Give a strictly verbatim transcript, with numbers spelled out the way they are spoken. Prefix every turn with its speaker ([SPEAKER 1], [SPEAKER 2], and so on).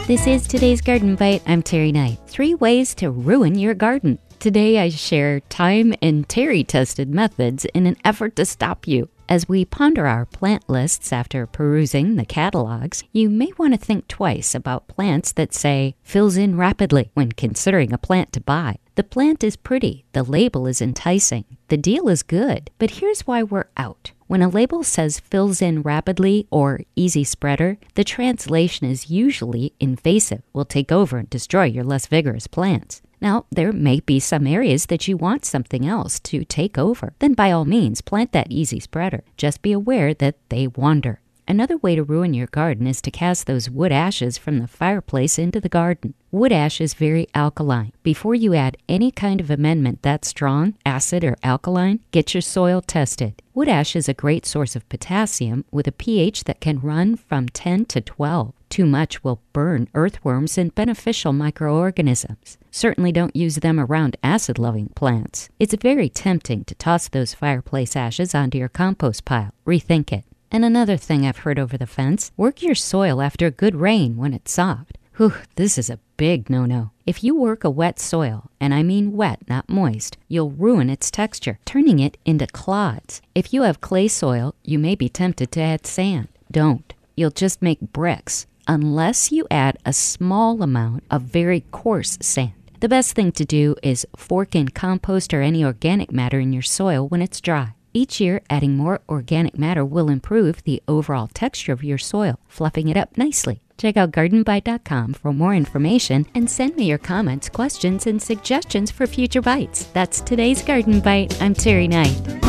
[SPEAKER 1] This is today's Garden Bite. I'm Terry Knight. Three ways to ruin your garden. Today I share time and Terry-tested methods in an effort to stop you. As we ponder our plant lists after perusing the catalogs, you may want to think twice about plants that say, fills in rapidly when considering a plant to buy. The plant is pretty, the label is enticing, the deal is good, but here's why we're out. When a label says fills in rapidly or easy spreader, the translation is usually invasive, will take over and destroy your less vigorous plants. Now, there may be some areas that you want something else to take over. Then by all means, plant that easy spreader. Just be aware that they wander. Another way to ruin your garden is to cast those wood ashes from the fireplace into the garden. Wood ash is very alkaline. Before you add any kind of amendment that strong, acid or alkaline, get your soil tested. Wood ash is a great source of potassium with a pH that can run from ten to twelve. Too much will burn earthworms and beneficial microorganisms. Certainly don't use them around acid-loving plants. It's very tempting to toss those fireplace ashes onto your compost pile. Rethink it. And another thing I've heard over the fence, work your soil after a good rain when it's soft. Whew, this is a big no-no. If you work a wet soil, and I mean wet, not moist, you'll ruin its texture, turning it into clods. If you have clay soil, you may be tempted to add sand. Don't. You'll just make bricks, unless you add a small amount of very coarse sand. The best thing to do is fork in compost or any organic matter in your soil when it's dry. Each year, adding more organic matter will improve the overall texture of your soil, fluffing it up nicely. Check out garden bite dot com for more information and send me your comments, questions, and suggestions for future bites. That's today's Garden Bite. I'm Terry Knight.